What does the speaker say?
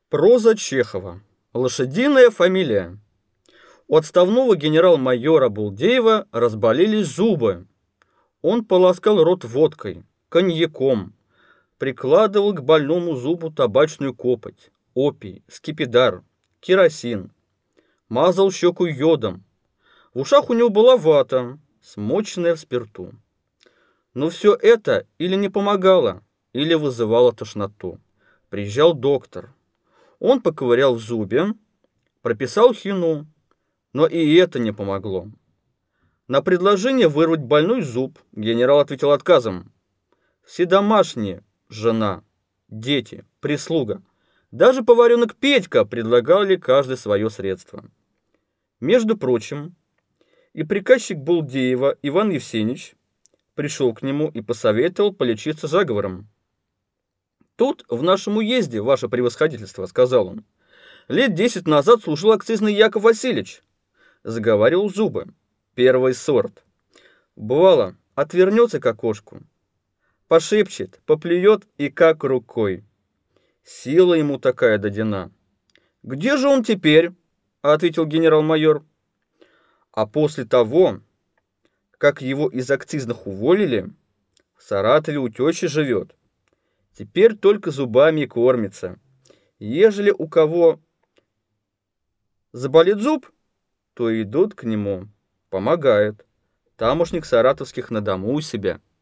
Проза Чехова. Лошадиная фамилия. У отставного генерал-майора Булдеева разболелись зубы. Он полоскал рот водкой, коньяком, прикладывал к больному зубу табачную копоть, опий, скипидар, керосин, мазал щеку йодом. В ушах у него была вата, смоченная в спирту. Но все это или не помогало, или вызывало тошноту. Приезжал доктор. Он поковырял в зубе, прописал хину, но и это не помогло. На предложение вырвать больной зуб генерал ответил отказом. Все домашние, жена, дети, прислуга, даже поваренок Петька предлагали каждый свое средство. Между прочим, и приказчик Булдеева Иван Евсеньевич пришел к нему и посоветовал полечиться заговором. «Тут, в нашем уезде, ваше превосходительство», — сказал он, — «лет 10 назад служил акцизный Яков Васильевич. Заговаривал зубы. Первый сорт. Бывало, отвернется к окошку, пошепчет, поплюет и как рукой. Сила ему такая дадена». «Где же он теперь?» — ответил генерал-майор. «А после того, как его из акцизных уволили, в Саратове у тещи живет. Теперь только зубами и кормится. Ежели у кого заболит зуб, то идут к нему, помогает. Тамошник саратовских на дому у себя».